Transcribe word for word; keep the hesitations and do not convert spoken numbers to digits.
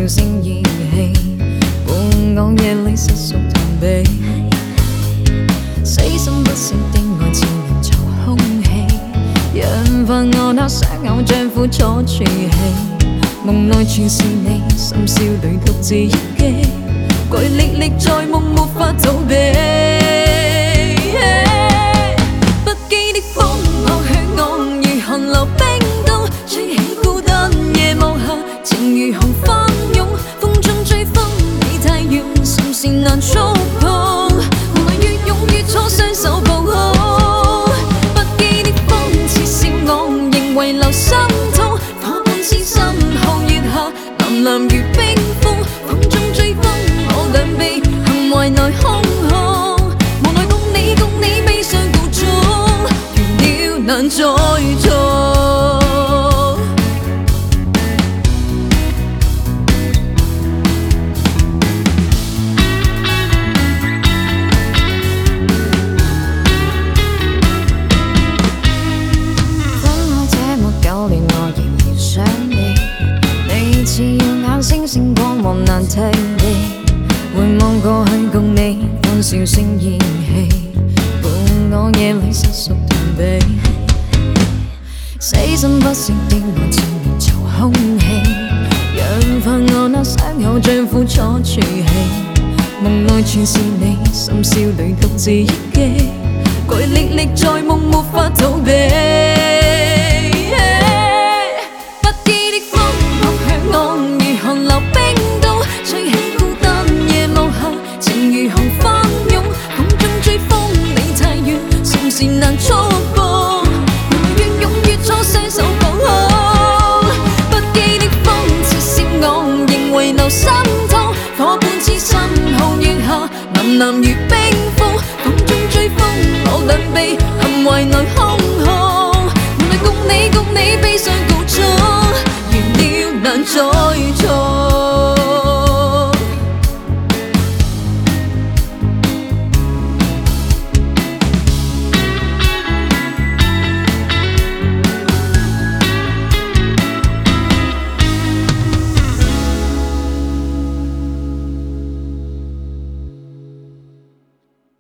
笑聲熱氣，伴我夜裏瑟縮逃避，死心不息的愛似凝稠空氣，養化我那雙偶像苦楚處氣，夢內全是你，深宵裏獨自憶記，據歷歷在夢沒法逃避。不羈的風撲向我，如寒流冰凍，吹起孤單夜幕下，情如紅翻湧，風中追風你太遠，甚是難觸碰。夢內越擁越錯，雙手抱好。不羈的風似笑我，仍遺留心痛，火般痴心紅月下，藍藍如冰封，風中追風我兩臂，幸懷內空空。無奈共你共你悲傷告終，完了難再錯。似耀眼星星光芒難替你，回望過去共你歡笑聲熱氣，伴我夜裏瑟縮逃避，死心不息的愛似凝稠空氣，養化我那雙偶像苦楚處氣，夢內全是你，深宵裏獨自憶記，據歷歷在夢沒法逃避。難觸碰，越擁越錯，雙手抱好。不羈的風似笑我，仍遺留心痛，火般痴心紅月下，藍藍如冰封，風中追風我兩臂，幸懷內空空。無奈共你共你悲傷告終，完了難再錯。